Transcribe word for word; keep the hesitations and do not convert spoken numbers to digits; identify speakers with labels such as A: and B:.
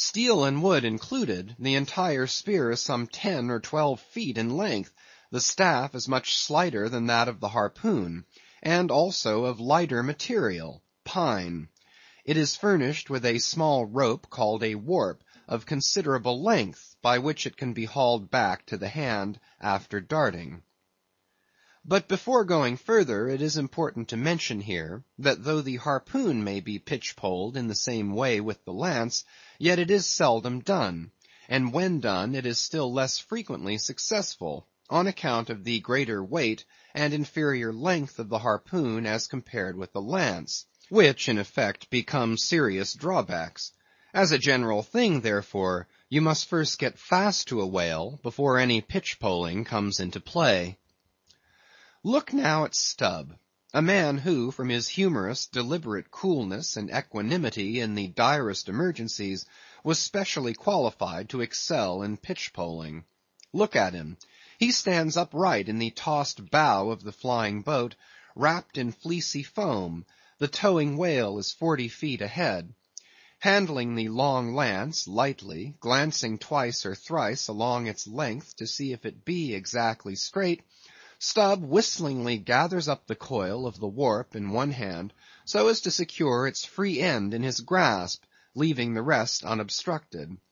A: Steel and wood included, the entire spear is some ten or twelve feet in length; the staff is much slighter than that of the harpoon, and also of lighter material, pine. It is furnished with a small rope called a warp, of considerable length, by which it can be hauled back to the hand after darting. But before going further, it is important to mention here, that though the harpoon may be pitch-poled in the same way with the lance, yet it is seldom done; and when done, it is still less frequently successful, on account of the greater weight and inferior length of the harpoon as compared with the lance, which, in effect, become serious drawbacks. As a general thing, therefore, you must first get fast to a whale before any pitch-poling comes into play. Look now at Stubb, a man who, from his humorous, deliberate coolness and equanimity in the direst emergencies, was specially qualified to excel in pitch-poling. Look at him. He stands upright in the tossed bow of the flying boat, wrapped in fleecy foam; the towing whale is forty feet ahead. Handling the long lance lightly, glancing twice or thrice along its length to see if it be exactly straight, Stubb whistlingly gathers up the coil of the warp in one hand, so as to secure its free end in his grasp, leaving the rest unobstructed.